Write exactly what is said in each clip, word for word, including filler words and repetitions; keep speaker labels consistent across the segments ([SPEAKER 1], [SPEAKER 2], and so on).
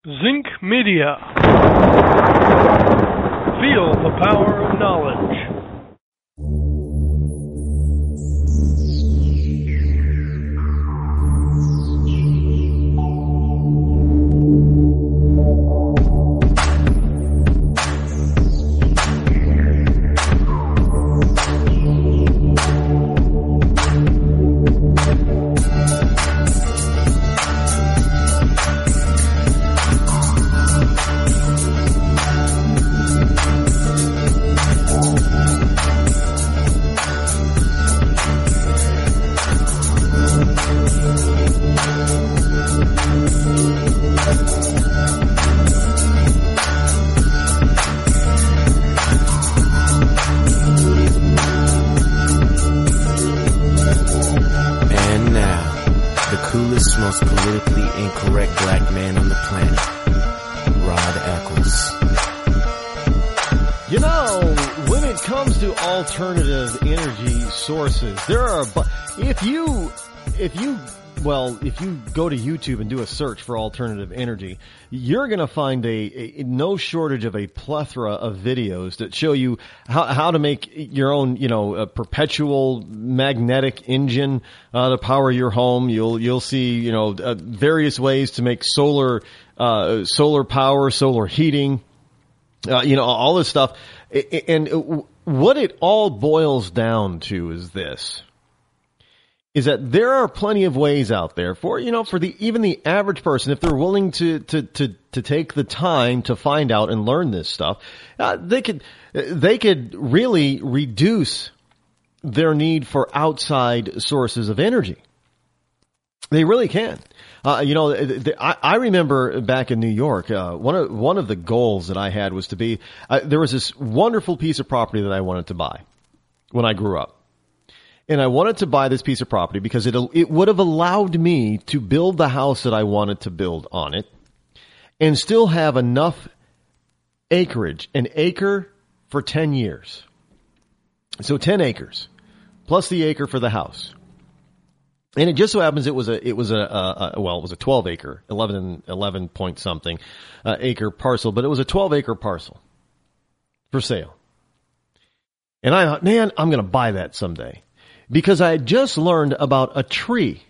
[SPEAKER 1] Zinc Media. Feel the power of knowledge.
[SPEAKER 2] Alternative energy sources. There are, if you, if you, well, if you go to YouTube and do a search for alternative energy, you're going to find a, a no shortage of a plethora of videos that show you how, how to make your own, you know, a perpetual magnetic engine uh, to power your home. You'll, you'll see, you know, uh, various ways to make solar, uh, solar power, solar heating, uh, you know, all this stuff. And what it all boils down to is this, is that there are plenty of ways out there for, you know, for the, even the average person, if they're willing to, to, to, to take the time to find out and learn this stuff, uh, they could, they could really reduce their need for outside sources of energy. They really can. Uh, you know, the, the, I, I remember back in New York, uh, one of, one of the goals that I had was to be, uh, there was this wonderful piece of property that I wanted to buy when I grew up. And I wanted to buy this piece of property because it, it would have allowed me to build the house that I wanted to build on it and still have enough acreage, an acre for ten years. So ten acres plus the acre for the house. And it just so happens it was a, it was a, a, a well, it was a twelve acre, eleven, eleven point something, uh, acre parcel, but it was a twelve acre parcel for sale. And I thought, man, I'm going to buy that someday because I had just learned about a tree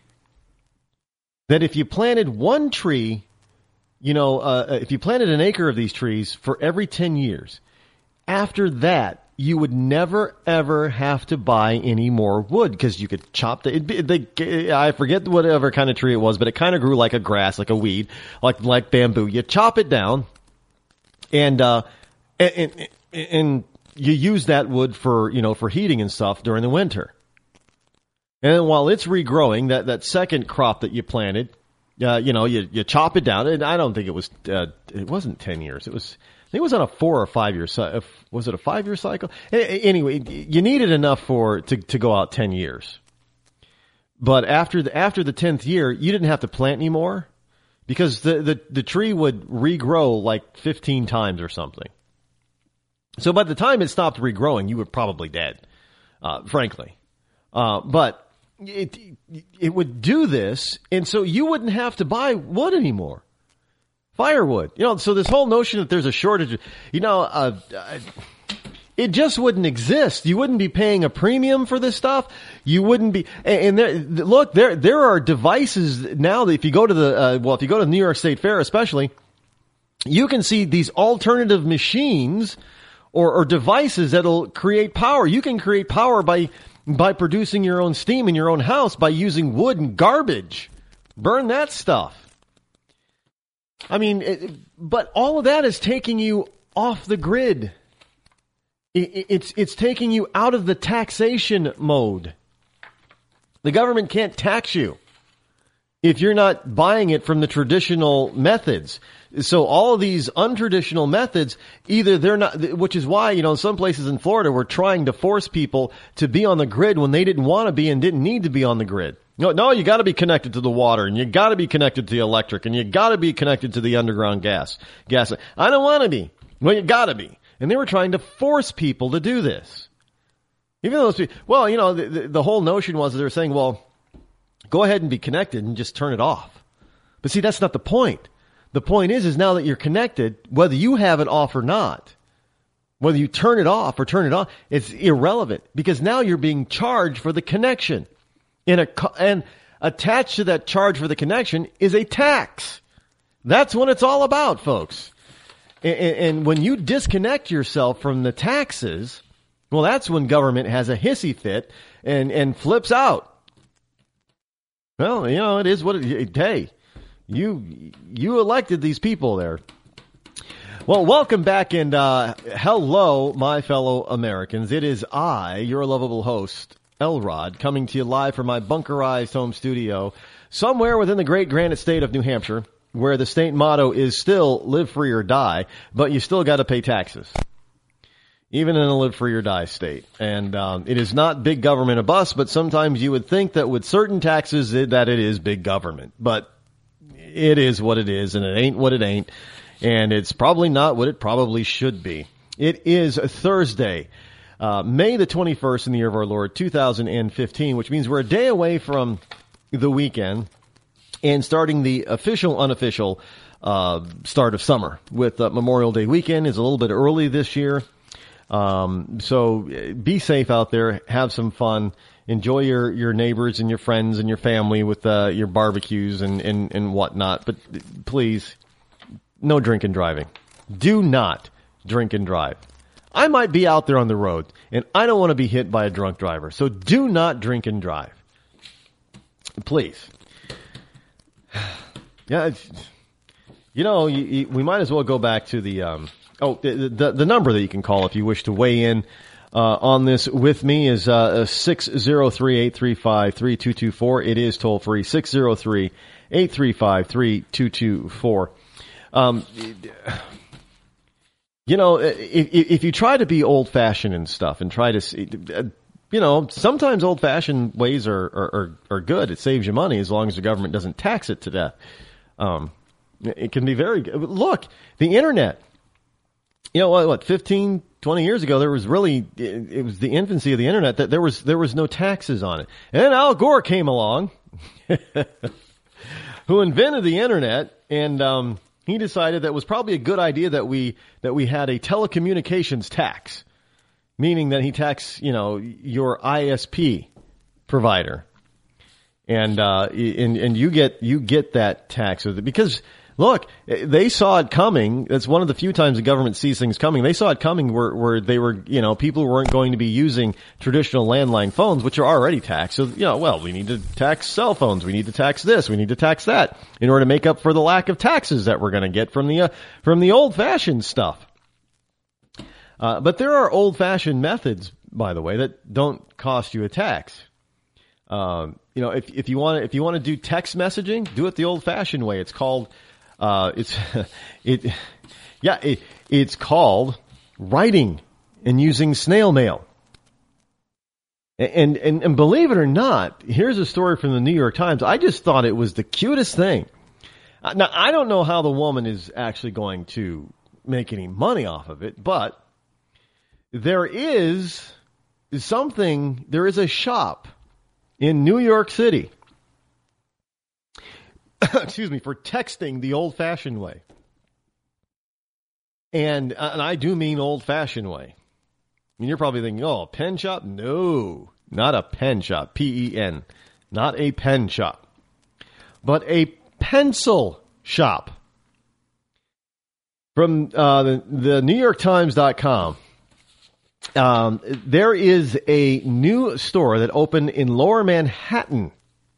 [SPEAKER 2] that if you planted one tree, you know, uh, if you planted an acre of these trees for every ten years, after that, you would never, ever have to buy any more wood because you could chop the, it, they, I forget whatever kind of tree it was, but it kind of grew like a grass, like a weed, like, like bamboo. You chop it down and, uh, and, and, and you use that wood for, you know, for heating and stuff during the winter. And then while it's regrowing, that, that second crop that you planted, uh, you know, you, you chop it down. And I don't think it was, uh, it wasn't ten years. It was, I think it was on a four or five year cycle. Was it a five year cycle? Anyway, you needed enough for to to go out ten years. But after the after the tenth year, you didn't have to plant anymore because the the the tree would regrow like fifteen times or something. So by the time it stopped regrowing, you were probably dead, uh, frankly. Uh, but it it would do this, and so you wouldn't have to buy wood anymore. Firewood, you know, so this whole notion that there's a shortage, you know, uh, it just wouldn't exist. You wouldn't be paying a premium for this stuff. You wouldn't be, and there, look, there, there are devices now that if you go to the, uh, well, if you go to the New York State Fair especially, you can see these alternative machines or, or devices that'll create power. You can create power by, by producing your own steam in your own house by using wood and garbage. Burn that stuff. I mean, it, but all of that is taking you off the grid. It, it's it's taking you out of the taxation mode. The government can't tax you if you're not buying it from the traditional methods. So all of these untraditional methods, either they're not, which is why, you know, some places in Florida were trying to force people to be on the grid when they didn't want to be and didn't need to be on the grid. No, no, you got to be connected to the water, and you got to be connected to the electric, and you got to be connected to the underground gas. Gas. I don't want to be. Well, you got to be. And they were trying to force people to do this. Even though those people, well, you know, the, the, the whole notion was that they were saying, well, go ahead and be connected and just turn it off. But see, that's not the point. The point is, is now that you're connected, whether you have it off or not, whether you turn it off or turn it on, it's irrelevant because now you're being charged for the connection. In a, and attached to that charge for the connection is a tax. That's what it's all about, folks. And, and when you disconnect yourself from the taxes, well, that's when government has a hissy fit and, and flips out. Well, you know, it is what it, hey, you, you elected these people there. Well, welcome back and, uh, hello, my fellow Americans. It is I, your lovable host, Elrod, coming to you live from my bunkerized home studio somewhere within the great granite state of New Hampshire, where the state motto is still live free or die, but you still got to pay taxes, even in a live free or die state. And um, it is not big government a bust, but sometimes you would think that with certain taxes it, that it is big government. But it is what it is, and it ain't what it ain't, and it's probably not what it probably should be. It is Thursday, uh, May the twenty-first in the year of our Lord, two thousand fifteen, which means we're a day away from the weekend and starting the official, unofficial uh start of summer with uh, Memorial Day weekend. Is a little bit early this year. Um, so be safe out there. Have some fun. Enjoy your, your neighbors and your friends and your family with uh, your barbecues and, and, and whatnot. But please, no drink and driving. Do not drink and drive. I might be out there on the road, and I don't want to be hit by a drunk driver. So do not drink and drive. Please. Yeah, it's, you know, you, you, we might as well go back to the, um, oh, the, the, the number that you can call if you wish to weigh in, uh, on this with me is, uh, six oh three, eight three five, three two two four. It is toll free, six oh three, eight three five, three two two four. Um, you know, if, if you try to be old fashioned and stuff and try to, you know, sometimes old fashioned ways are, are, are, are good. It saves you money as long as the government doesn't tax it to death. Um, it can be very good. Look, the internet, you know what, what, fifteen, twenty years ago, there was really, it, it was the infancy of the internet that there was, there was no taxes on it. And then Al Gore came along, who invented the internet, and, um, he decided that it was probably a good idea that we, that we had a telecommunications tax, meaning that he taxed, you know, your I S P provider. And, uh, and, and you get, you get that tax because look, they saw it coming. That's one of the few times the government sees things coming. They saw it coming where, where they were, you know, people weren't going to be using traditional landline phones, which are already taxed. So, you know, well, we need to tax cell phones. We need to tax this. We need to tax that in order to make up for the lack of taxes that we're going to get from the, uh, from the old fashioned stuff. Uh, but there are old fashioned methods, by the way, that don't cost you a tax. Um, you know, if, if you want to, if you want to do text messaging, do it the old fashioned way. It's called, uh, it's, it, yeah, it, it's called writing and using snail mail. And, and, and believe it or not, here's a story from the New York Times. I just thought it was the cutest thing. Now, I don't know how the woman is actually going to make any money off of it, but there is something, there is a shop in New York City, excuse me, for texting the old-fashioned way. And, and I do mean old-fashioned way. I mean, you're probably thinking, oh, a pen shop? No, not a pen shop, P E N, not a pen shop, but a pencil shop. From uh, the, the New York Times dot com. Um, there is a new store that opened in Lower Manhattan.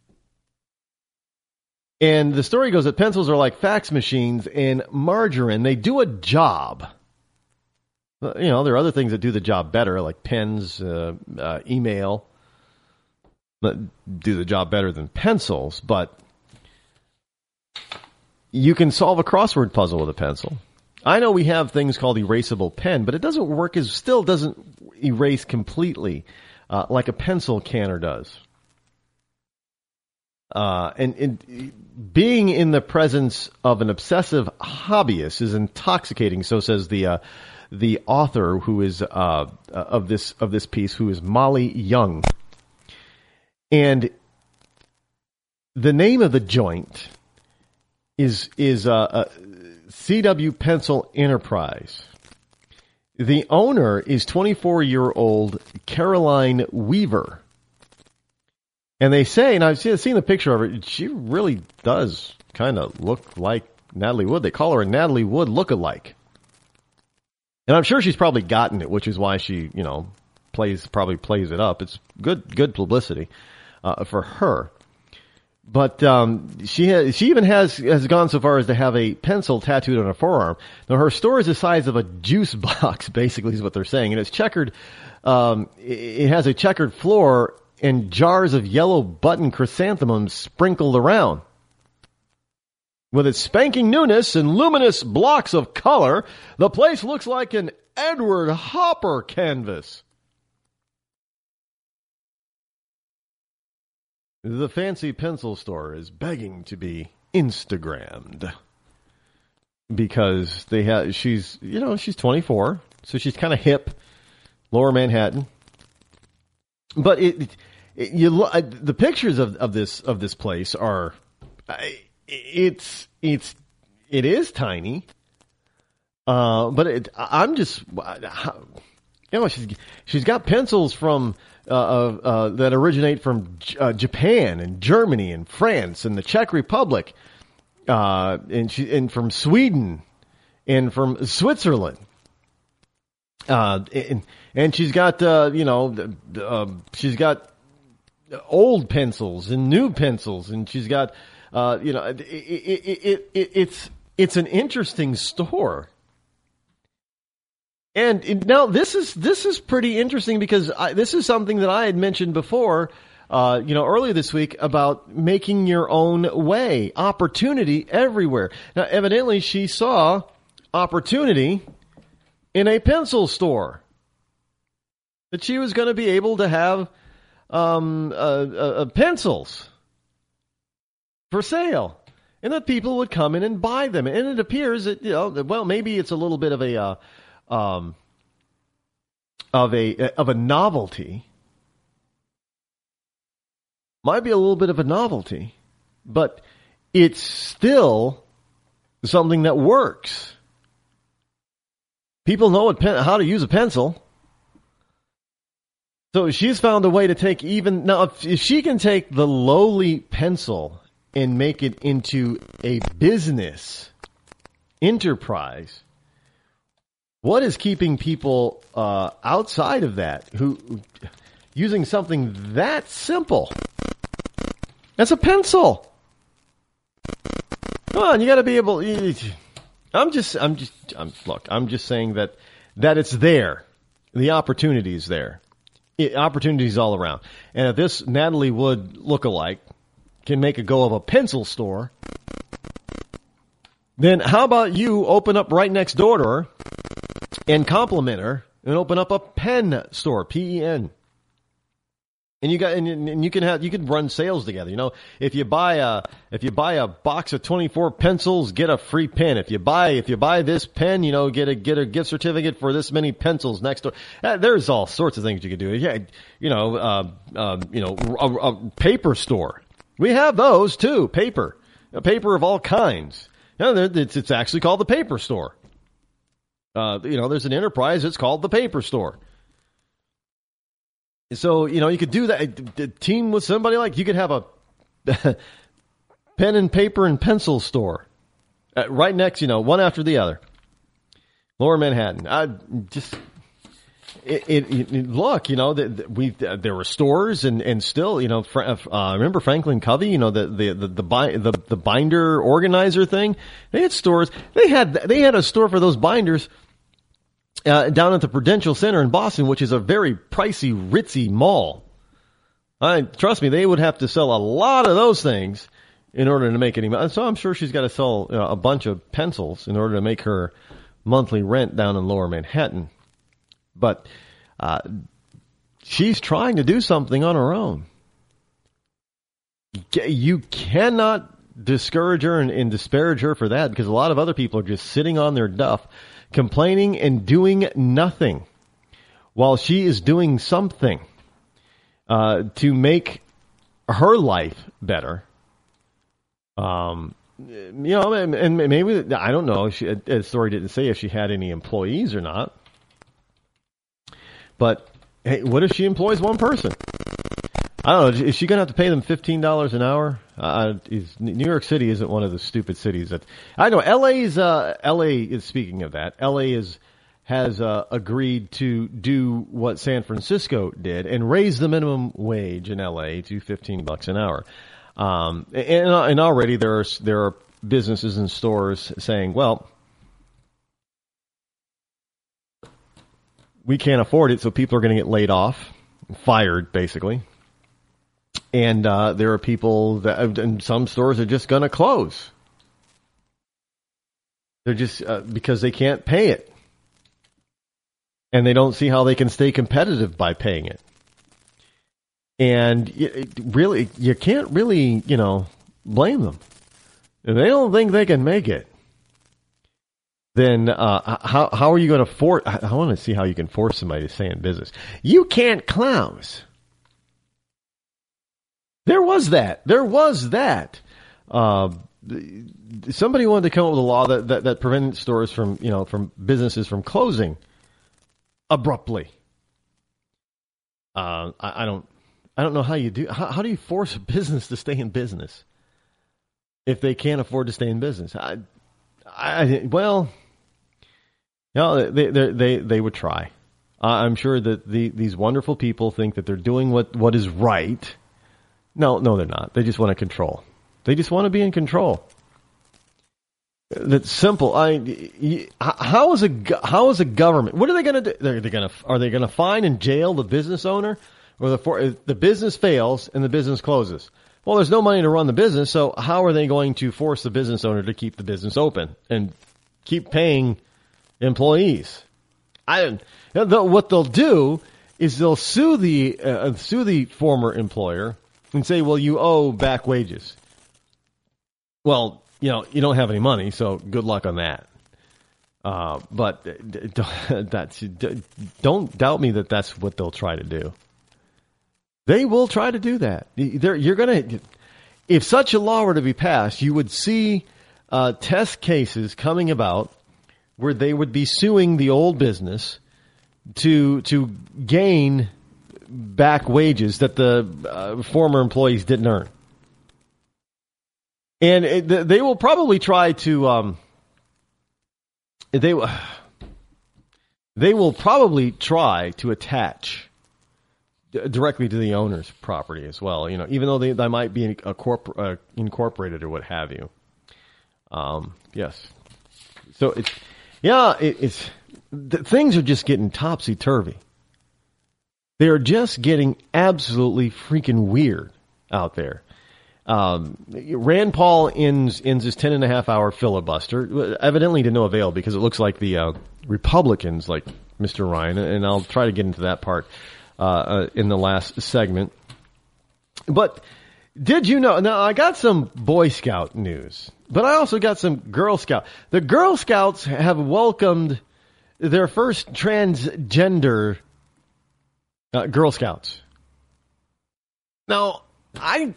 [SPEAKER 2] And the story goes that pencils are like fax machines and margarine. They do a job. You know, there are other things that do the job better, like pens, uh, uh, email, that do the job better than pencils. But you can solve a crossword puzzle with a pencil. I know we have things called erasable pen, but it doesn't work as, still doesn't erase completely, uh, like a pencil canner does. Uh, and, and being in the presence of an obsessive hobbyist is intoxicating. So says the, uh, the author who is, uh, of this, of this piece, who is Molly Young. And the name of the joint is is uh, uh, C W Pencil Enterprise. The owner is twenty-four-year-old Caroline Weaver. And they say, and I've seen, seen the picture of her, she really does kind of look like Natalie Wood. They call her a Natalie Wood look-alike. And I'm sure she's probably gotten it, which is why she, you know, plays probably plays it up. It's good good publicity uh, for her. But um, she has, she even has has gone so far as to have a pencil tattooed on her forearm. Now, her store is the size of a juice box, basically, is what they're saying. And it's checkered. Um, it has a checkered floor and jars of yellow button chrysanthemums sprinkled around. With its spanking newness and luminous blocks of color, the place looks like an Edward Hopper canvas. The fancy pencil store is begging to be Instagrammed because they have. She's, you know, she's twenty-four, so she's kind of hip, Lower Manhattan. But it, it you the pictures of, of this of this place are, it's it's it is tiny. Uh, but it, I'm just, you know, she's she's got pencils from. Uh, uh, that originate from uh, Japan and Germany and France and the Czech Republic, uh, and she, and from Sweden and from Switzerland. Uh, and, and she's got, uh, you know, uh, she's got old pencils and new pencils, and she's got, uh, you know, it, it, it, it, it's, it's an interesting store. And now this is this is pretty interesting because I, this is something that I had mentioned before, uh, you know, earlier this week about making your own way, opportunity everywhere. Now, evidently, she saw opportunity in a pencil store that she was going to be able to have um, uh, uh, pencils for sale, and that people would come in and buy them. And it appears that, you know, well, maybe it's a little bit of a uh, Um, of a of a novelty, might be a little bit of a novelty, but it's still something that works. People know what pen, how to use a pencil, so she's found a way to take even now. If, if she can take the lowly pencil and make it into a business enterprise. What is keeping people uh, outside of that who using something that simple? That's a pencil. Come on, you got to be able. I'm just, I'm just, I'm, look, I'm just saying that that it's there. The opportunity is there. It, opportunities all around. And if this Natalie Wood lookalike can make a go of a pencil store, then how about you open up right next door to her? And compliment her and open up a pen store, P E N. And you got, and, and you can have, you can run sales together. You know, if you buy a, if you buy a box of twenty-four pencils, get a free pen. If you buy, if you buy this pen, you know, get a, get a gift certificate for this many pencils next door. Uh, there's all sorts of things you can do. Yeah, you know, uh, uh, you know, a, a paper store. We have those too. Paper, a paper of all kinds. You know, it's, it's actually called the paper store. Uh, you know, there's an enterprise. It's called the paper store. So, you know, you could do that. A team with somebody like, you could have a pen and paper and pencil store uh, right next, you know, one after the other. Lower Manhattan. I just, it, it, it look, you know, that we uh, there were stores and, and still, you know, fr- uh, remember Franklin Covey, you know, the the the the, bi- the the binder organizer thing. They had stores. They had they had a store for those binders. Uh, down at the Prudential Center in Boston, which is a very pricey, ritzy mall. I trust me, they would have to sell a lot of those things in order to make any money. So I'm sure she's got to sell you know, a bunch of pencils in order to make her monthly rent down in Lower Manhattan. But uh, she's trying to do something on her own. You cannot discourage her and, and disparage her for that, because a lot of other people are just sitting on their duff, complaining and doing nothing, while she is doing something uh, to make her life better. Um, you know, and, and maybe, I don't know, she, the story didn't say if she had any employees or not. But, hey, what if she employs one person? I don't know, is she going to have to pay them fifteen dollars an hour? Uh, is, New York City isn't one of the stupid cities that, I know, L A's, uh, L A is, speaking of that, L A is, has, uh, agreed to do what San Francisco did and raise the minimum wage in L A to fifteen bucks an hour. Um, and, and already there are, there are businesses and stores saying, well, we can't afford it, so people are going to get laid off, fired, basically. And uh, there are people that, and some stores are just going to close. They're just, uh, because they can't pay it. And they don't see how they can stay competitive by paying it. And it, really, you can't really, you know, blame them. If they don't think they can make it, then uh, how how are you going to force? I want to see how you can force somebody to stay in business. You can't close. There was that. There was that. Uh, somebody wanted to come up with a law that, that, that prevented stores from, you know, from businesses from closing abruptly. Uh, I, I don't, I don't know how you do. How, how do you force a business to stay in business if they can't afford to stay in business? I, I well, you know, they they they they would try. Uh, I'm sure that the these wonderful people think that they're doing what, what is right. No, no, they're not. They just want to control. They just want to be in control. That's simple. I, how is a how is a government? What are they going to do? They're, they're going to are they going to fine and jail the business owner, or the for, the business fails and the business closes? Well, there's no money to run the business, so how are they going to force the business owner to keep the business open and keep paying employees? I what they'll do is they'll sue the uh, sue the former employer and say, well, you owe back wages. Well, you know, you don't have any money, so good luck on that. Uh, but that's, don't doubt me that that's what they'll try to do. They will try to do that. They're, you're going to, if such a law were to be passed, you would see uh, test cases coming about where they would be suing the old business to to gain back wages that the uh, former employees didn't earn. And it, they will probably try to, um, they, they will probably try to attach directly to the owner's property as well, you know, even though they, they might be a corp, uh, incorporated or what have you. Um, yes. So it's, yeah, it, it's, the, things are just getting topsy-turvy. They're just getting absolutely freaking weird out there. Um, Rand Paul ends, ends his ten and a half hour filibuster, evidently to no avail because it looks like the uh, Republicans, like Mister Ryan, and I'll try to get into that part uh, uh, in the last segment. But did you know, now I got some Boy Scout news, but I also got some Girl Scout. The Girl Scouts have welcomed their first transgender uh, Girl Scouts. Now, I...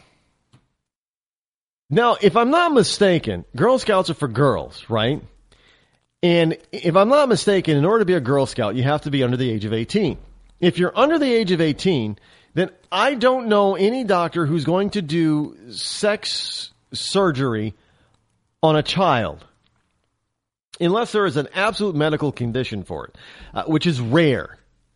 [SPEAKER 2] Now, if I'm not mistaken, Girl Scouts are for girls, right? And if I'm not mistaken, in order to be a Girl Scout, you have to be under the age of eighteen. If you're under the age of eighteen, then I don't know any doctor who's going to do sex surgery on a child. Unless there is an absolute medical condition for it, uh, which is rare.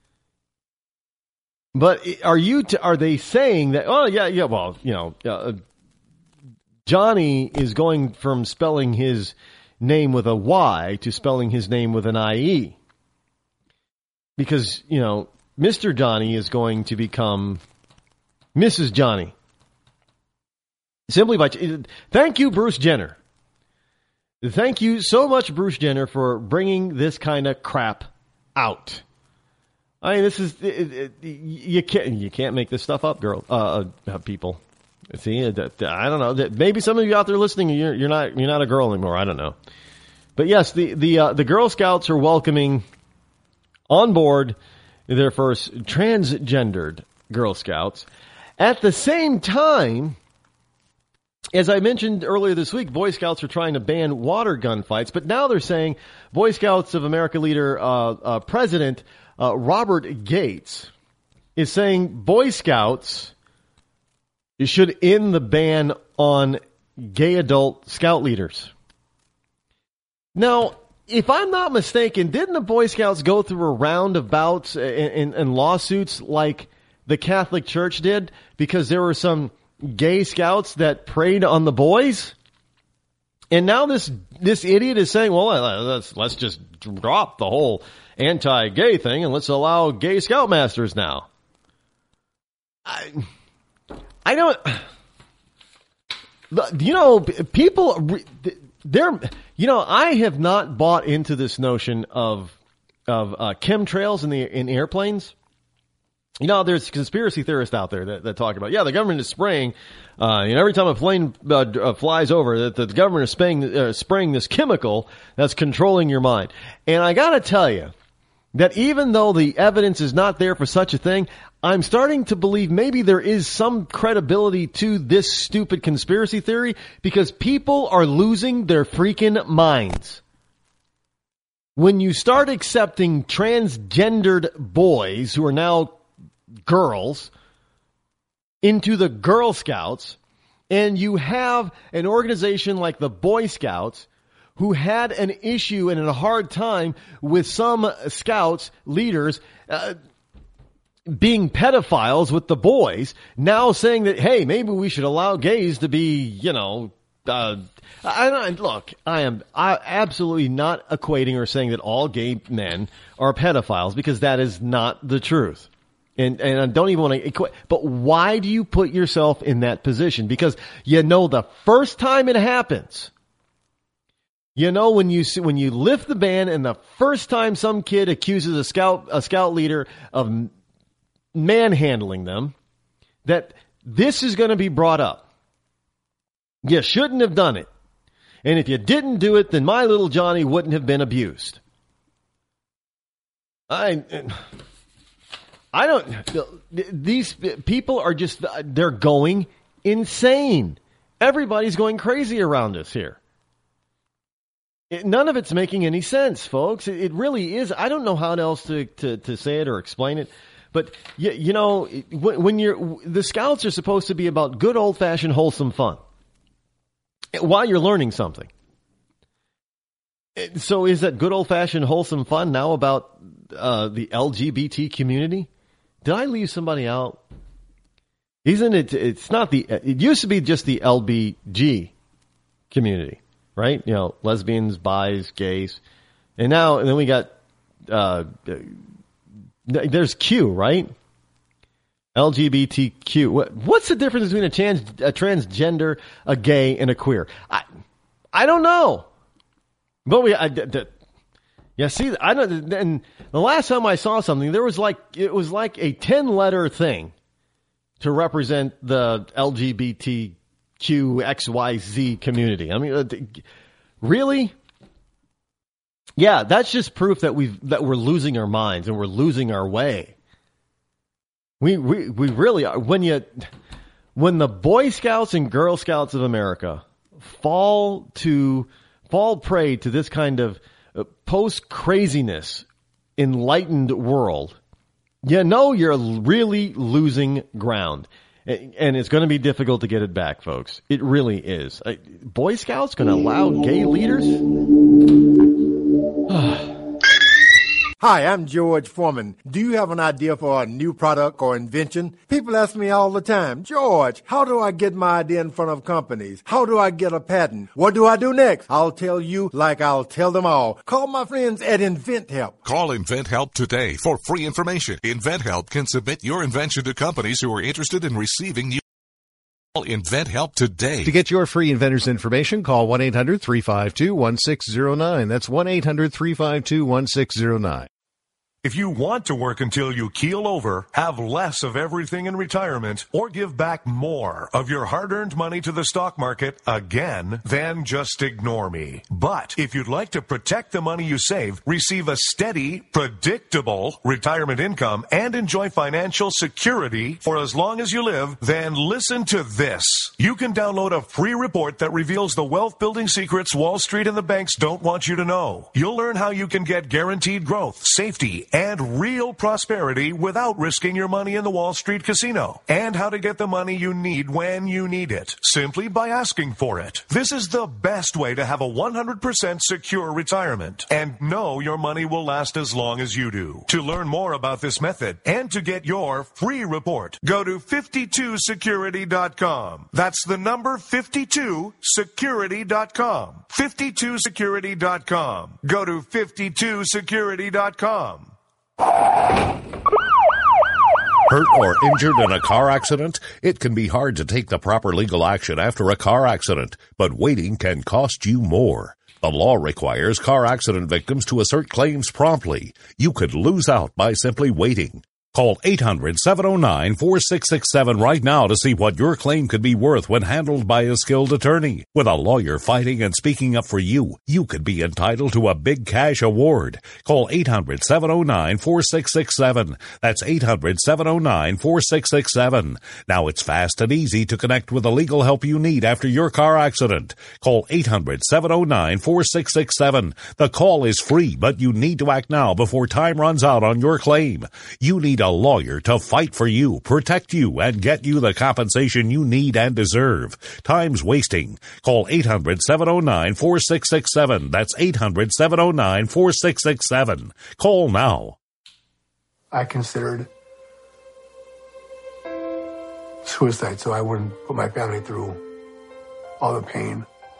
[SPEAKER 2] But are you, t- are they saying that, oh, yeah, yeah, well, you know, uh, Johnny is going from spelling his name with a Y to spelling his name with an I E. Because, you know, Mister Johnny is going to become Missus Johnny. Simply by, thank you, Bruce Jenner. Thank you so much, Bruce Jenner, for bringing this kind of crap out. I mean, this is, it, it, you can't, you can't make this stuff up, girl, uh, uh people. See, I don't know. Maybe some of you out there listening, you're, you're not you're not a girl anymore. I don't know. But yes, the the uh, the Girl Scouts are welcoming on board their first transgendered Girl Scouts. At the same time, as I mentioned earlier this week, Boy Scouts are trying to ban water gun fights, but now they're saying Boy Scouts of America leader, uh, uh, President uh, Robert Gates is saying Boy Scouts should end the ban on gay adult scout leaders. Now, if I'm not mistaken, didn't the Boy Scouts go through a round of bouts and, and lawsuits like the Catholic Church did because there were some gay scouts that preyed on the boys? And now this this idiot is saying, well, let's let's just drop the whole anti-gay thing and let's allow gay scoutmasters now. I I don't. You know, people, they're, you know, I have not bought into this notion of, of, uh, chemtrails in the, in airplanes. You know, there's conspiracy theorists out there that, that talk about, yeah, the government is spraying, uh, and every time a plane uh, uh, flies over, that the government is spraying, uh, spraying this chemical that's controlling your mind. And I gotta tell you that even though the evidence is not there for such a thing, I'm starting to believe maybe there is some credibility to this stupid conspiracy theory because people are losing their freaking minds. When you start accepting transgendered boys who are now girls into the Girl Scouts, and you have an organization like the Boy Scouts who had an issue and a hard time with some scouts leaders uh, being pedophiles with the boys, now saying that, hey, maybe we should allow gays to be, you know, uh, I, I, look, I am I absolutely not equating or saying that all gay men are pedophiles because that is not the truth. And, and I don't even want to equate, but why do you put yourself in that position? Because you know the first time it happens, you know, when you when you lift the ban and the first time some kid accuses a scout a scout leader of manhandling them, that this is going to be brought up. You shouldn't have done it. And if you didn't do it, then my little Johnny wouldn't have been abused. I I don't these people are just they're going insane. Everybody's going crazy around us here. It, none of it's making any sense, folks. It, it really is. I don't know how else to, to, to say it or explain it. But, you, you know, when, when you're, the Scouts are supposed to be about good old-fashioned wholesome fun while you're learning something. So is that good old-fashioned wholesome fun now about uh, the L G B T community? Did I leave somebody out? Isn't it, it's not the, it used to be just the L B G community. Right? You know, lesbians, bis, gays. And now, and then we got, uh, there's Q, right? L G B T Q. What, what's the difference between a, trans, a transgender, a gay, and a queer? I, I don't know. But we, I, the, yeah, see, I don't, and the last time I saw something, there was like, it was like a ten letter thing to represent the L G B T Q X Y Z community. I mean, really? Yeah, that's just proof that we've that we're losing our minds and we're losing our way. We we we really are. When you when the Boy Scouts and Girl Scouts of America fall to fall prey to this kind of post craziness, enlightened world, you know you're really losing ground. And it's going to be difficult to get it back, folks. It really is. Boy Scouts going to allow gay leaders?
[SPEAKER 3] Hi, I'm George Foreman. Do you have an idea for a new product or invention? People ask me all the time, George, how do I get my idea in front of companies? How do I get a patent? What do I do next? I'll tell you like I'll tell them all. Call my friends at InventHelp.
[SPEAKER 4] Call InventHelp today for free information. InventHelp can submit your invention to companies who are interested in receiving you. Call InventHelp today.
[SPEAKER 5] To get your free inventor's information, call one eight hundred three five two one six zero nine. That's one eight hundred three five two one six zero nine.
[SPEAKER 6] If you want to work until you keel over, have less of everything in retirement, or give back more of your hard-earned money to the stock market again, then just ignore me. But if you'd like to protect the money you save, receive a steady, predictable retirement income, and enjoy financial security for as long as you live, then listen to this. You can download a free report that reveals the wealth-building secrets Wall Street and the banks don't want you to know. You'll learn how you can get guaranteed growth, safety, and real prosperity without risking your money in the Wall Street casino, and how to get the money you need when you need it, simply by asking for it. This is the best way to have a one hundred percent secure retirement and know your money will last as long as you do. To learn more about this method and to get your free report, go to fifty-two security dot com. That's the number fifty-two security dot com. fifty-two security dot com. Go to fifty-two security dot com.
[SPEAKER 5] Hurt or injured in a car accident? It can be hard to take the proper legal action after a car accident, but waiting can cost you more. The law requires car accident victims to assert claims promptly. You could lose out by simply waiting. Call eight hundred, seven oh nine, four six six seven right now to see what your claim could be worth when handled by a skilled attorney. With a lawyer fighting and speaking up for you, you could be entitled to a big cash award. Call eight hundred, seven oh nine, four six six seven. That's eight hundred, seven oh nine, four six six seven. Now it's fast and easy to connect with the legal help you need after your car accident. Call eight hundred, seven oh nine, four six six seven. The call is free, but you need to act now before time runs out on your claim. You need a lawyer to fight for you, protect you, and get you the compensation you need and deserve. Time's wasting. Call eight hundred, seven oh nine, four six six seven. That's eight hundred, seven oh nine, four six six seven. Call now.
[SPEAKER 7] I considered suicide so I wouldn't put my family through all the pain.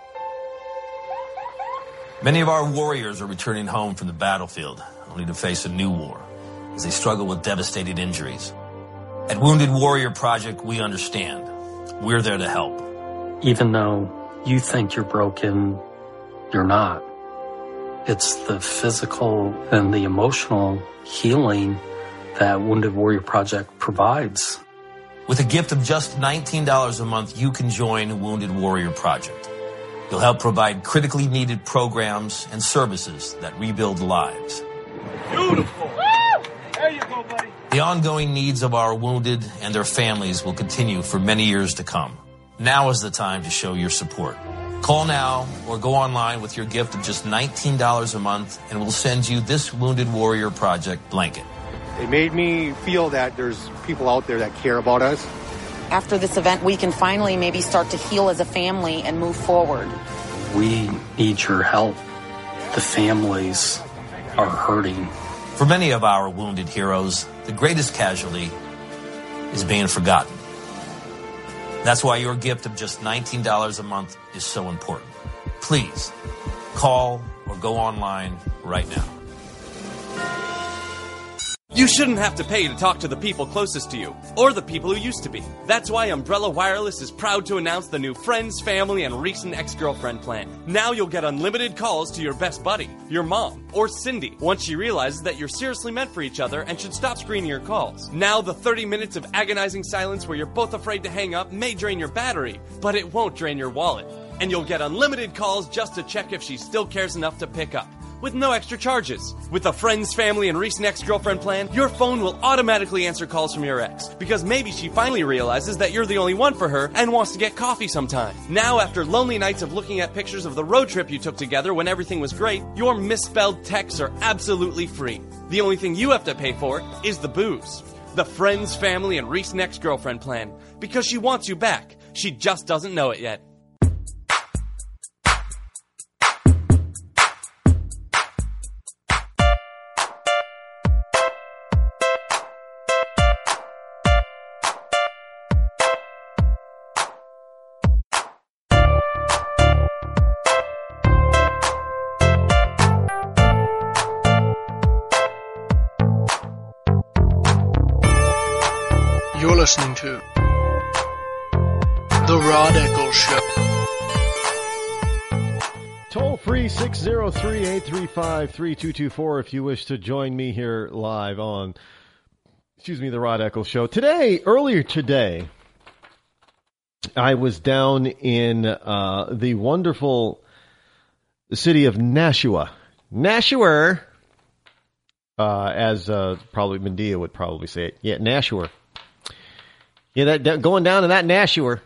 [SPEAKER 8] Many of our warriors are returning home from the battlefield, only to face a new war as they struggle with devastating injuries. At Wounded Warrior Project, we understand. We're there to help.
[SPEAKER 9] Even though you think you're broken, you're not. It's the physical and the emotional healing that Wounded Warrior Project provides.
[SPEAKER 8] With a gift of just nineteen dollars a month, you can join Wounded Warrior Project. You'll help provide critically needed programs and services that rebuild lives.
[SPEAKER 1] Beautiful. There you go, buddy.
[SPEAKER 8] The ongoing needs of our wounded and their families will continue for many years to come. Now is the time to show your support. Call now or go online with your gift of just nineteen dollars a month and we'll send you this Wounded Warrior Project blanket.
[SPEAKER 10] It made me feel that there's people out there that care about us.
[SPEAKER 11] After this event, we can finally maybe start to heal as a family and move forward.
[SPEAKER 9] We need your help. The families are hurting.
[SPEAKER 8] For many of our wounded heroes, the greatest casualty is being forgotten. That's why your gift of just nineteen dollars a month is so important. Please call or go online right now.
[SPEAKER 12] You shouldn't have to pay to talk to the people closest to you, or the people who used to be. That's why Umbrella Wireless is proud to announce the new Friends, Family, and Recent Ex-Girlfriend plan. Now you'll get unlimited calls to your best buddy, your mom, or Cindy, once she realizes that you're seriously meant for each other and should stop screening your calls. Now the thirty minutes of agonizing silence where you're both afraid to hang up may drain your battery, but it won't drain your wallet. And you'll get unlimited calls just to check if she still cares enough to pick up, with no extra charges. With the Friends, Family, and Recent Ex-Girlfriend plan, your phone will automatically answer calls from your ex, because maybe she finally realizes that you're the only one for her and wants to get coffee sometime. Now, after lonely nights of looking at pictures of the road trip you took together when everything was great, your misspelled texts are absolutely free. The only thing you have to pay for is the booze. The Friends, Family, and Recent Ex-Girlfriend plan, because she wants you back. She just doesn't know it yet.
[SPEAKER 1] You're listening to The Rod Eccles Show.
[SPEAKER 2] Toll free six oh three, eight three five, three two two four if you wish to join me here live on, excuse me, the Rod Eccles Show. Today, earlier today, I was down in uh, the wonderful city of Nashua. Nashua, uh, as uh, probably Medea would probably say it. Yeah, Nashua. Yeah, that, that going down to that Nashua.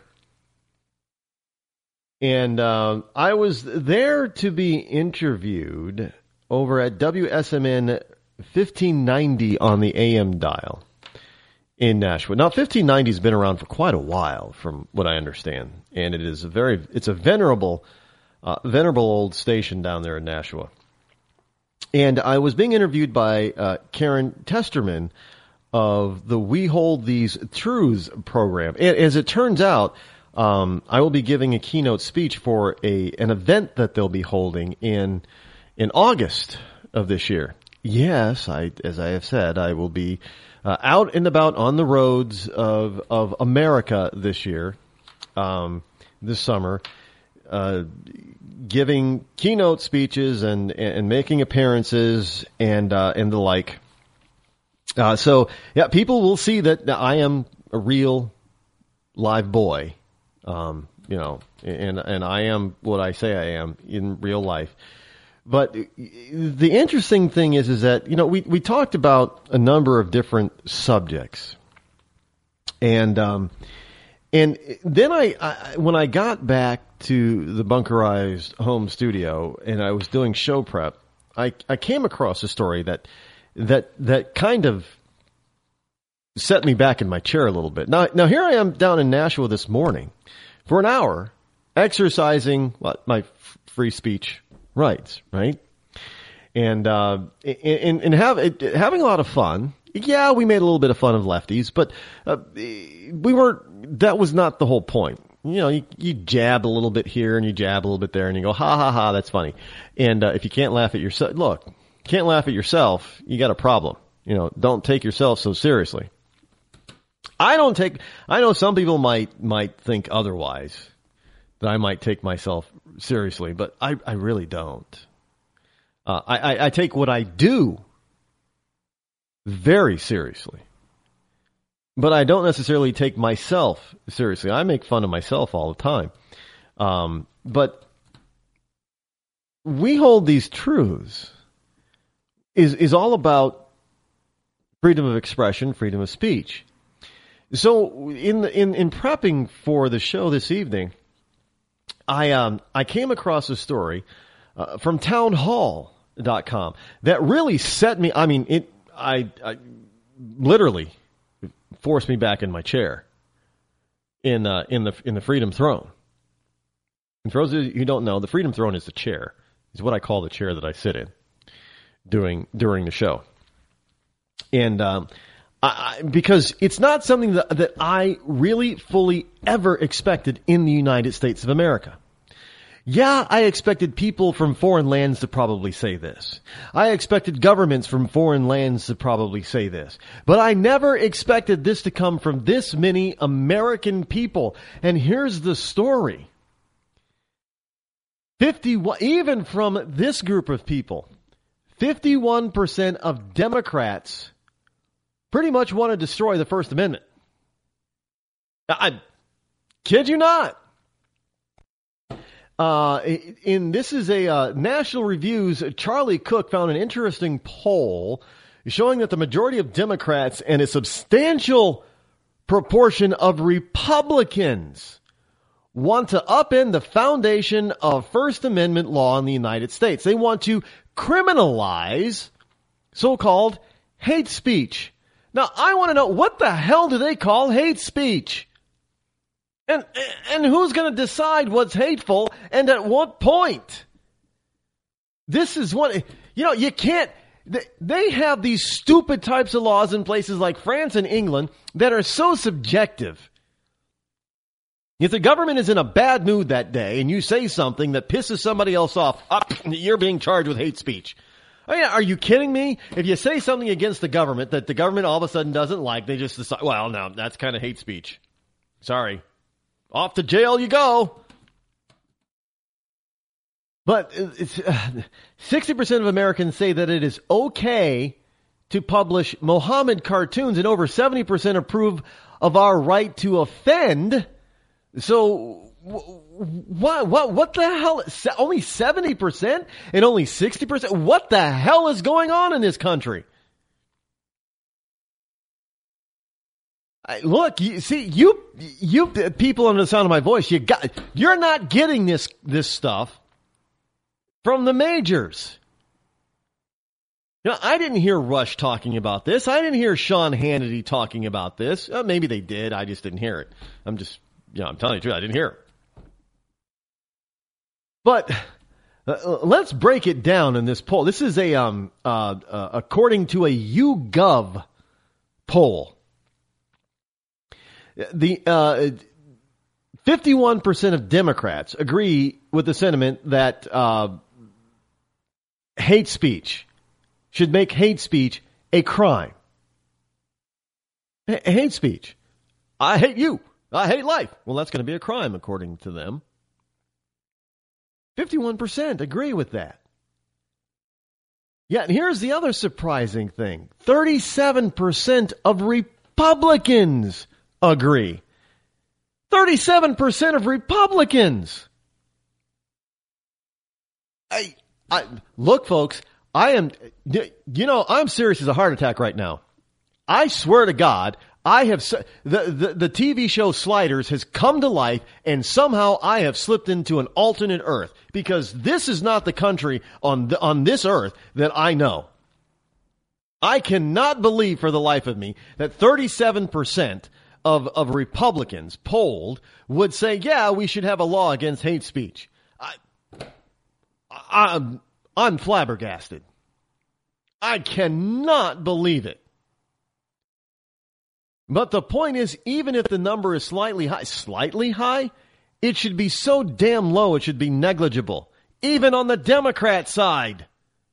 [SPEAKER 2] And uh, I was there to be interviewed over at W S M N fifteen ninety on the A M dial in Nashua. Now, fifteen ninety has been around for quite a while, from what I understand, and it is a very it's a venerable, uh, venerable old station down there in Nashua. And I was being interviewed by uh, Karen Testerman of the We Hold These Truths program. And as it turns out, Um, I will be giving a keynote speech for a an event that they'll be holding in in August of this year. Yes, I, as I have said, I will be uh, out and about on the roads of of America this year, um, this summer, uh, giving keynote speeches and and making appearances and uh, and the like. Uh, so yeah, people will see that I am a real live boy. Um, you know, and, and I am what I say I am in real life. But the interesting thing is, is that, you know, we, we talked about a number of different subjects. And, um, and then I, I, when I got back to the bunkerized home studio and I was doing show prep, I, I came across a story that, that, that kind of set me back in my chair a little bit. Now, now here I am down in Nashua this morning for an hour exercising what my f- free speech rights, right? And, uh, and, and have, it, having a lot of fun. Yeah, we made a little bit of fun of lefties, but, uh, we weren't, that was not the whole point. You know, you, you jab a little bit here and you jab a little bit there and you go, ha ha ha, that's funny. And, uh, if you can't laugh at yourself, look, can't laugh at yourself, you got a problem. You know, don't take yourself so seriously. I don't take, I know some people might, might think otherwise, that I might take myself seriously, but I, I really don't. Uh, I, I, I take what I do very seriously, but I don't necessarily take myself seriously. I make fun of myself all the time. Um, but we hold these truths is, is all about freedom of expression, freedom of speech. So in in in prepping for the show this evening, I um I came across a story uh, from town hall dot com that really set me. I mean, it I, I literally forced me back in my chair in uh, in the in the Freedom Throne. And for those of you who don't know, the Freedom Throne is the chair. It's what I call the chair that I sit in during during the show. And um I, because it's not something that, that I really fully ever expected in the United States of America. Yeah, I expected people from foreign lands to probably say this. I expected governments from foreign lands to probably say this. But I never expected this to come from this many American people. And here's the story. fifty-one, even from this group of people, fifty-one percent of Democrats pretty much want to destroy the First Amendment. I kid you not. Uh, in this is a uh, National Review's Charlie Cook found an interesting poll showing that the majority of Democrats and a substantial proportion of Republicans want to upend the foundation of First Amendment law in the United States. They want to criminalize so-called hate speech. Now, I want to know, what the hell do they call hate speech? And and who's going to decide what's hateful and at what point? This is what, you know, you can't, they have these stupid types of laws in places like France and England that are so subjective. If the government is in a bad mood that day and you say something that pisses somebody else off, up, you're being charged with hate speech. Oh, yeah, are you kidding me? If you say something against the government that the government all of a sudden doesn't like, they just decide, well, no, that's kind of hate speech. Sorry. Off to jail you go. But it's, uh, sixty percent of Americans say that it is okay to publish Mohammed cartoons, and over seventy percent approve of our right to offend. So what, what, what the hell? Only seventy percent and only sixty percent? What the hell is going on in this country? Look, you see, you, you people under the sound of my voice, you got, you're not getting this, this stuff from the majors. You know, I didn't hear Rush talking about this. I didn't hear Sean Hannity talking about this. Uh, maybe they did. I just didn't hear it. I'm just, you know, I'm telling you the truth. I didn't hear it. But uh, let's break it down in this poll. This is a, um, uh, uh, according to a YouGov poll. The uh, fifty-one percent of Democrats agree with the sentiment that uh, hate speech should make hate speech a crime. H- hate speech. I hate you. I hate life. Well, that's going to be a crime, according to them. fifty-one percent agree with that. Yeah, and here's the other surprising thing. thirty-seven percent of Republicans agree. thirty-seven percent of Republicans. I, I, look, folks, I am, you know, I'm serious as a heart attack right now. I swear to God, I have, the, the, the T V show Sliders has come to life, and somehow I have slipped into an alternate earth, because this is not the country on the, on this earth that I know. I cannot believe for the life of me that thirty-seven percent of, of Republicans polled would say, yeah, we should have a law against hate speech. I, I'm, I'm flabbergasted. I cannot believe it. But the point is, even if the number is slightly high, slightly high, it should be so damn low it should be negligible, even on the Democrat side.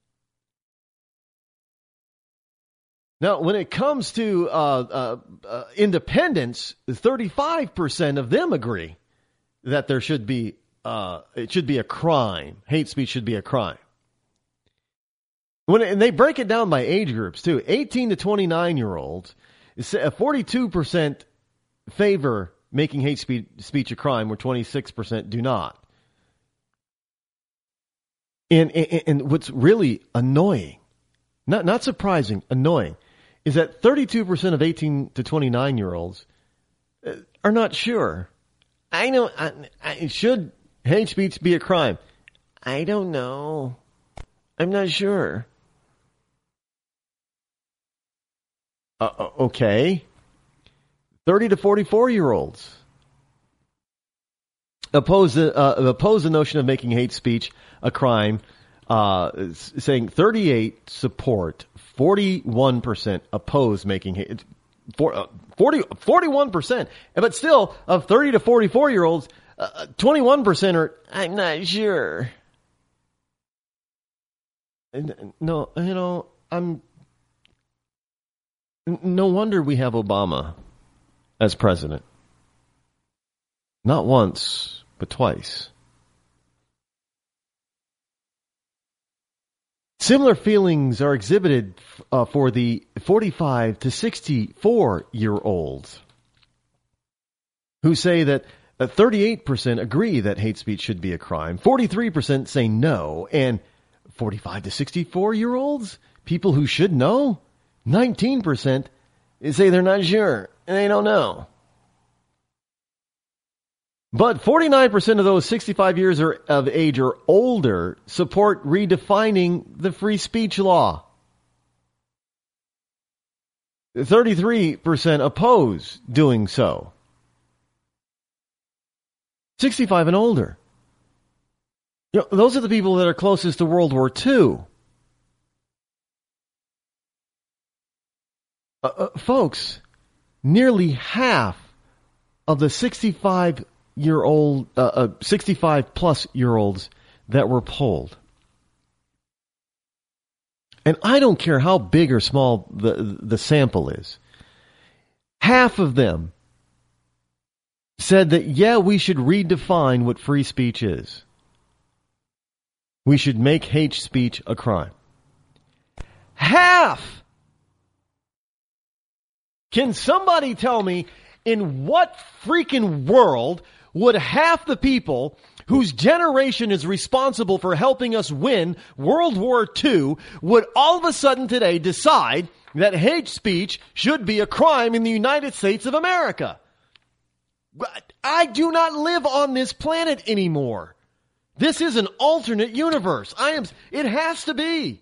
[SPEAKER 2] Now, when it comes to uh, uh, uh, independents, thirty-five percent of them agree that there should be, uh, it should be a crime. Hate speech should be a crime. When it, and they break it down by age groups too. eighteen to twenty-nine year olds, forty-two percent favor making hate speech, speech a crime, where twenty-six percent do not. And, and, and what's really annoying, not not surprising, annoying, is that thirty-two percent of eighteen to twenty-nine year olds are not sure. I know, I, I, should hate speech be a crime? I don't know. I'm not sure. Uh, okay. thirty to forty-four year olds oppose the, uh, oppose the notion of making hate speech a crime, uh, saying thirty-eight support, forty-one percent oppose making hate, for, uh, forty, forty-one percent, but still, of thirty to forty-four year olds, uh, twenty-one percent are, I'm not sure. No, you know, I'm, no wonder we have Obama as president. Not once, but twice. Similar feelings are exhibited uh, for the forty-five to sixty-four year olds, who say that uh, thirty-eight percent agree that hate speech should be a crime, forty-three percent say no, and forty-five to sixty-four year olds, people who should know, nineteen percent say they're not sure and they don't know. But forty-nine percent of those sixty-five years of age or older support redefining the free speech law. thirty-three percent oppose doing so. sixty-five and older. You know, those are the people that are closest to World War Two. Uh, uh, folks, nearly half of the sixty-five year old, uh, uh, sixty-five plus year olds that were polled, and I don't care how big or small the the sample is, half of them said that, yeah, we should redefine what free speech is. we should make hate speech a crime. Half! Can somebody tell me in what freaking world would half the people whose generation is responsible for helping us win World War Two would all of a sudden today decide that hate speech should be a crime in the United States of America? I do not live on this planet anymore. This is an alternate universe. I am. It has to be.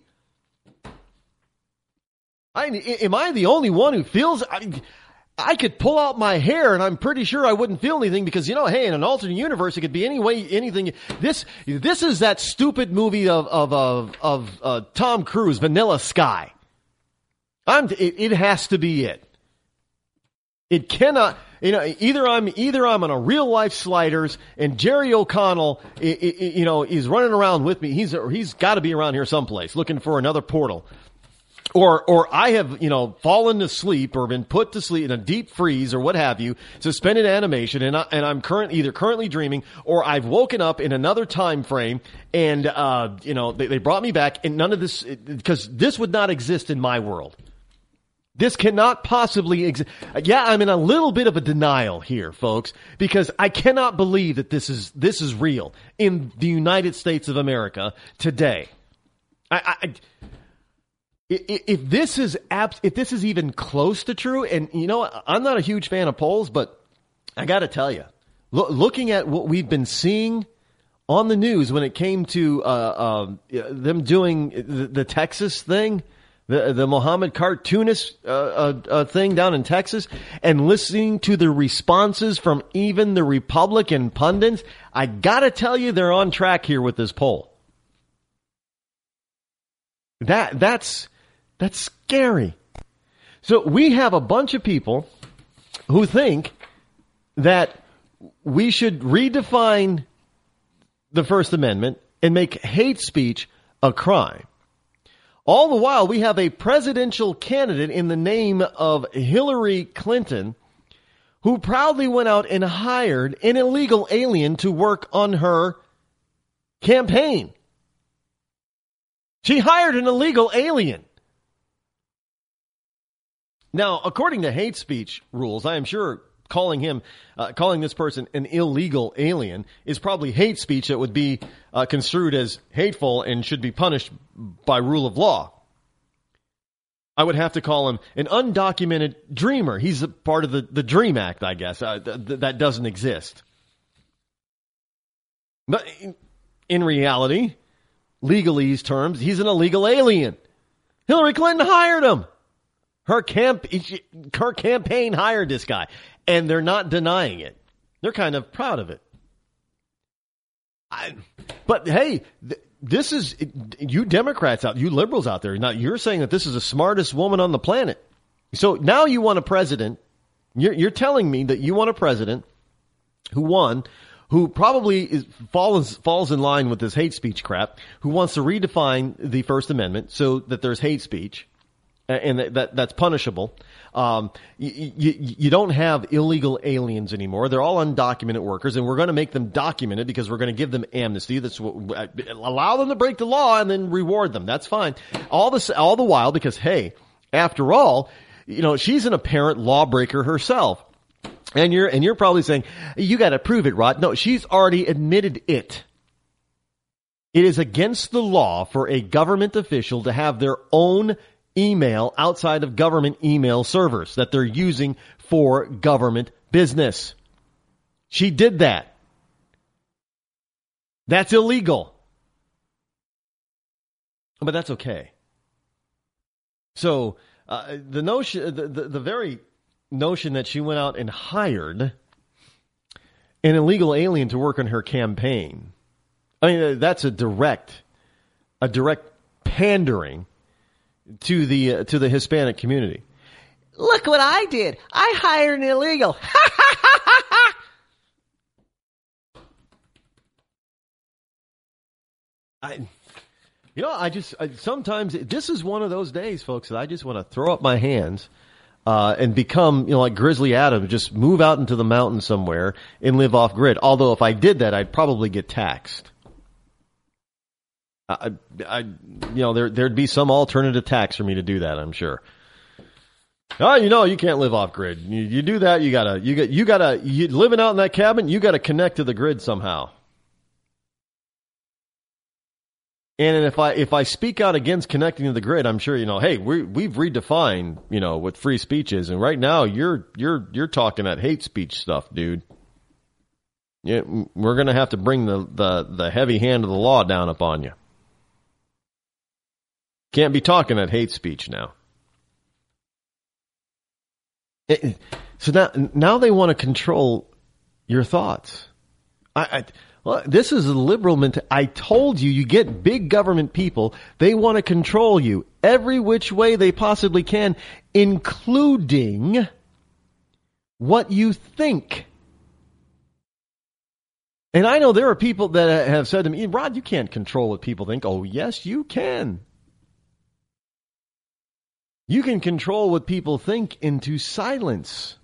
[SPEAKER 2] I, am I the only one who feels? I, I could pull out my hair and I'm pretty sure I wouldn't feel anything because, you know, hey, in an alternate universe, it could be any way, anything. This, this is that stupid movie of, of, of, of uh, Tom Cruise, Vanilla Sky. I'm, it, it has to be it. It cannot, you know, either I'm, either I'm on a real life Sliders and Jerry O'Connell, you know, is running around with me. He's, he's got to be around here someplace looking for another portal. Or, or I have, you know, fallen asleep or been put to sleep in a deep freeze or what have you, suspended animation, and, I, and I'm current, either currently dreaming or I've woken up in another time frame and, uh, you know, they, they brought me back and none of this, because this would not exist in my world. This cannot possibly exist. Yeah, I'm in a little bit of a denial here, folks, because I cannot believe that this is, this is real in the United States of America today. I, I, If this is abs- if this is even close to true, and you know, I'm not a huge fan of polls, but I got to tell you, lo- looking at what we've been seeing on the news when it came to uh, uh, them doing the, the Texas thing, the the Mohammed cartoonist uh, uh, uh, thing down in Texas, and listening to the responses from even the Republican pundits, I got to tell you, they're on track here with this poll. That that's. That's scary. So we have a bunch of people who think that we should redefine the First Amendment and make hate speech a crime. All the while, we have a presidential candidate in the name of Hillary Clinton who proudly went out and hired an illegal alien to work on her campaign. She hired an illegal alien. Now, according to hate speech rules, I am sure calling him, uh, calling this person an illegal alien is probably hate speech that would be uh, construed as hateful and should be punished by rule of law. I would have to call him an undocumented dreamer. He's a part of the, the DREAM Act, I guess. Uh, th- th- that doesn't exist. But in, in reality, legalese terms, he's an illegal alien. Hillary Clinton hired him. Her camp, her campaign hired this guy, and they're not denying it. They're kind of proud of it. I, but hey, th- this is you Democrats out, you liberals out there. Now you're saying that this is the smartest woman on the planet. So now you want a president. You're, you're telling me that you want a president who won, who probably is, falls falls in line with this hate speech crap, who wants to redefine the First Amendment so that there's hate speech. And that, that that's punishable. Um, you, you, you don't have illegal aliens anymore. They're all undocumented workers, and we're going to make them documented because we're going to give them amnesty. That's what, allow them to break the law and then reward them. That's fine. All this, all the while, because hey, after all, you know, she's an apparent lawbreaker herself. And you're and you're probably saying you got to prove it, Rod. No, she's already admitted it. It is against the law for a government official to have their own email outside of government email servers that they're using for government business. She did that. That's illegal. But that's okay. So uh, the notion, the, the, the very notion that she went out and hired an illegal alien to work on her campaign, I mean, that's a direct, a direct pandering to the uh, to the Hispanic community. Look what I did. I hired an illegal. I, you know, I just I, sometimes this is one of those days, folks, that I just want to throw up my hands uh, and become, you know, like Grizzly Adams, just move out into the mountains somewhere and live off grid. Although if I did that, I'd probably get taxed. I, I, you know, there, there'd be some alternative tax for me to do that, I'm sure. Oh, you know, you can't live off grid. You, you do that, you gotta, you got, you gotta, you living out in that cabin, you gotta connect to the grid somehow. And if I, if I speak out against connecting to the grid, I'm sure, you know, hey, we, we've redefined, you know, what free speech is. And right now you're, you're, you're talking that hate speech stuff, dude. Yeah, we're going to have to bring the, the, the heavy hand of the law down upon you. Can't be talking that hate speech now. It, so now, now they want to control your thoughts. I, I well, this is a liberal mentality. I told you, you get big government people. They want to control you every which way they possibly can, including what you think. And I know there are people that have said to me, Rod, you can't control what people think. Oh, yes, you can. You can control what people think into silence.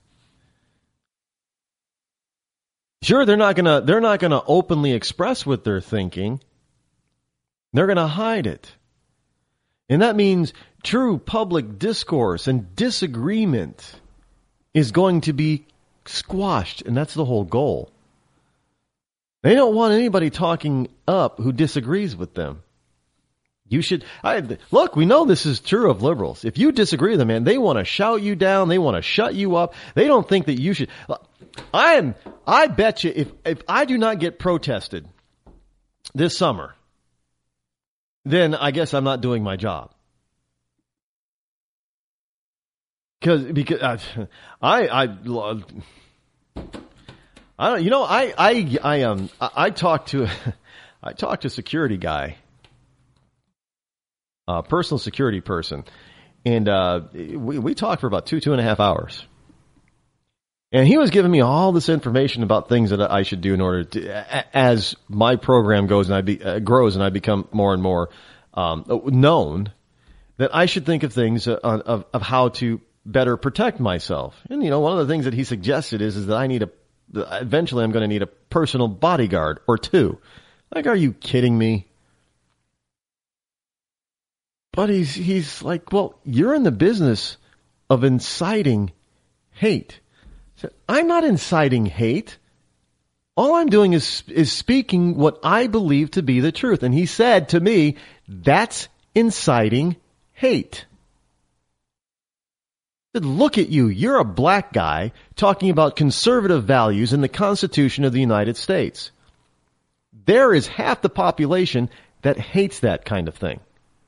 [SPEAKER 2] Sure, they're not gonna they're not gonna openly express what they're thinking. They're gonna hide it. And that means true public discourse and disagreement is going to be squashed, and that's the whole goal. They don't want anybody talking up who disagrees with them. You should, I, look, we know this is true of liberals. If you disagree with them, man, they want to shout you down. They want to shut you up. They don't think that you should. I am, I bet you if, if I do not get protested this summer, then I guess I'm not doing my job. Cause, because uh, I, I, I don't, you know, I, I, I, um, I, I talked to, I talked to a security guy. A uh, personal security person, and uh, we we talked for about two two and a half hours, and he was giving me all this information about things that I should do in order to, as my program goes and I be, uh, grows and I become more and more um, known, that I should think of things uh, of of how to better protect myself. And you know, one of the things that he suggested is is that I need a eventually I'm going to need a personal bodyguard or two. Like, are you kidding me? But he's he's like, well, you're in the business of inciting hate. So I'm not inciting hate. All I'm doing is is speaking what I believe to be the truth. And he said to me, that's inciting hate. I said, look at you. You're a black guy talking about conservative values in the Constitution of the United States. There is half the population that hates that kind of thing.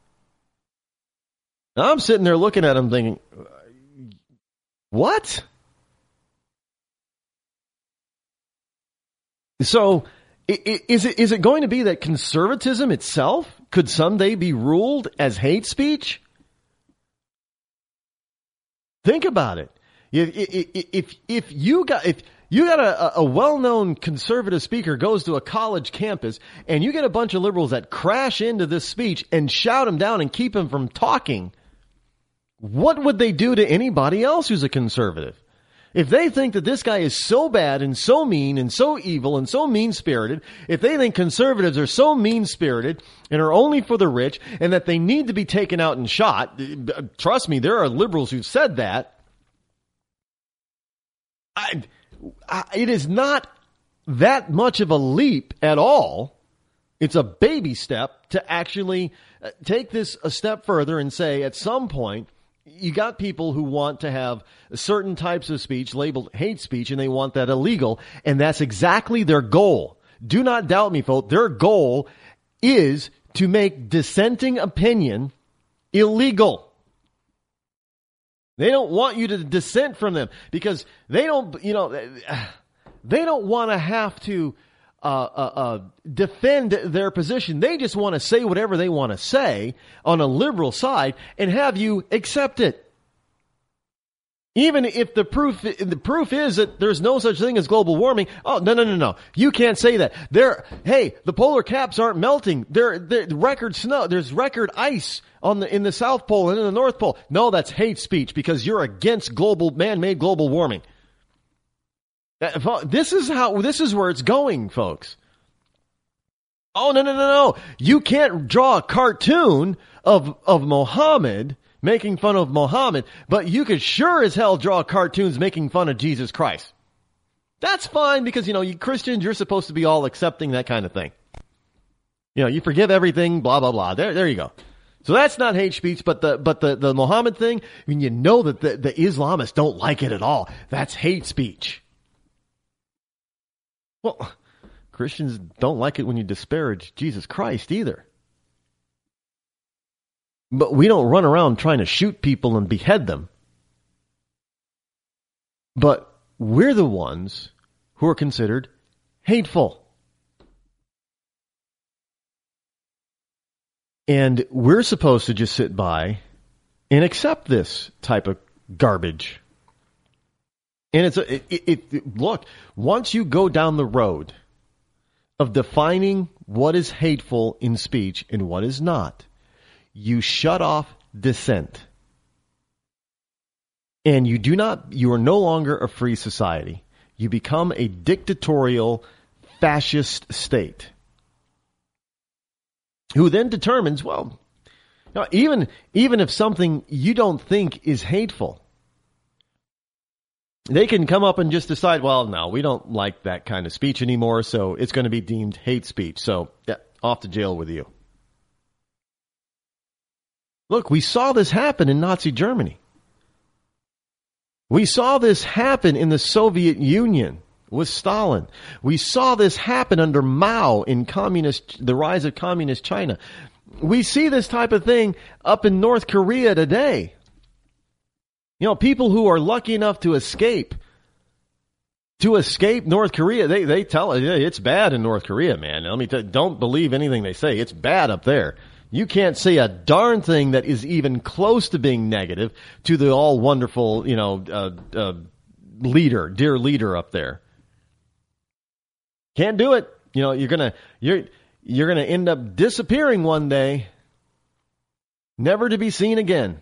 [SPEAKER 2] Now I'm sitting there looking at him thinking, what? So is it is it going to be that conservatism itself could someday be ruled as hate speech? Think about it. If if if, if you got if you got a, a well-known conservative speaker goes to a college campus and you get a bunch of liberals that crash into this speech and shout him down and keep him from talking, what would they do to anybody else who's a conservative? If they think that this guy is so bad and so mean and so evil and so mean-spirited, if they think conservatives are so mean-spirited and are only for the rich and that they need to be taken out and shot, trust me, there are liberals who've said that. I, I, it is not that much of a leap at all. It's a baby step to actually take this a step further and say at some point, you got people who want to have certain types of speech labeled hate speech, and they want that illegal, and that's exactly their goal. Do not doubt me, folks. Their goal is to make dissenting opinion illegal. They don't want you to dissent from them because they don't, you know, they don't want to have to uh, uh, uh, defend their position. They just want to say whatever they want to say on a liberal side and have you accept it. Even if the proof, the proof is that there's no such thing as global warming. Oh, no, no, no, no. You can't say that. There, hey, the polar caps aren't melting. There, there, record snow, there's record ice on the, in the South Pole and in the North Pole. No, that's hate speech because you're against global, man-made global warming. This is how, this is where it's going, folks. Oh, no, no, no, no. You can't draw a cartoon of, of Muhammad making fun of Muhammad, but you could sure as hell draw cartoons making fun of Jesus Christ. That's fine because, you know, you Christians, you're supposed to be all accepting that kind of thing. You know, you forgive everything, blah, blah, blah. There, there you go. So that's not hate speech, but the, but the, the Muhammad thing, I mean, you know that the, the Islamists don't like it at all. That's hate speech. Well, Christians don't like it when you disparage Jesus Christ either. But we don't run around trying to shoot people and behead them. But we're the ones who are considered hateful. And we're supposed to just sit by and accept this type of garbage. And it's a, it, it, it, look, once you go down the road of defining what is hateful in speech and what is not, you shut off dissent. And you do not, you are no longer a free society. You become a dictatorial, fascist state. Who then determines, well, you know, even, even if something you don't think is hateful, they can come up and just decide, well, no, we don't like that kind of speech anymore, so it's going to be deemed hate speech. So, yeah, off to jail with you. Look, we saw this happen in Nazi Germany. We saw this happen in the Soviet Union with Stalin. We saw this happen under Mao in communist, the rise of communist China. We see this type of thing up in North Korea today. You know, people who are lucky enough to escape, to escape North Korea, they, they tell it, it's bad in North Korea, man. Let me tell you, don't believe anything they say. It's bad up there. You can't say a darn thing that is even close to being negative to the all wonderful, you know, uh, uh, leader, dear leader up there. Can't do it. You know, you're gonna, you're, you're gonna end up disappearing one day, never to be seen again.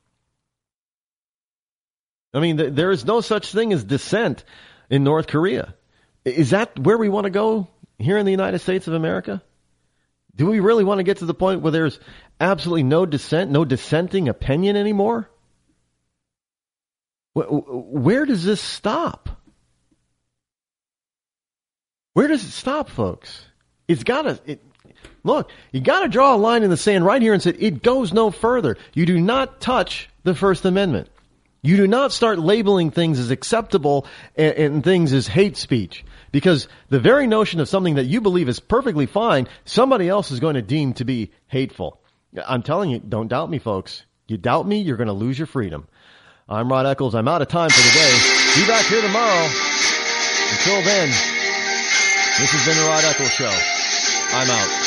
[SPEAKER 2] I mean, th- there is no such thing as dissent in North Korea. Is that where we want to go here in the United States of America? Do we really want to get to the point where there's absolutely no dissent, no dissenting opinion anymore? Where does this stop? Where does it stop, folks? It's got to, it, look, you got to draw a line in the sand right here and say it goes no further. You do not touch the First Amendment. You do not start labeling things as acceptable and, and things as hate speech. Because the very notion of something that you believe is perfectly fine, somebody else is going to deem to be hateful. I'm telling you, don't doubt me, folks. You doubt me, you're going to lose your freedom. I'm Rod Eccles. I'm out of time for today. Be back here tomorrow. Until then, this has been the Rod Eccles Show. I'm out.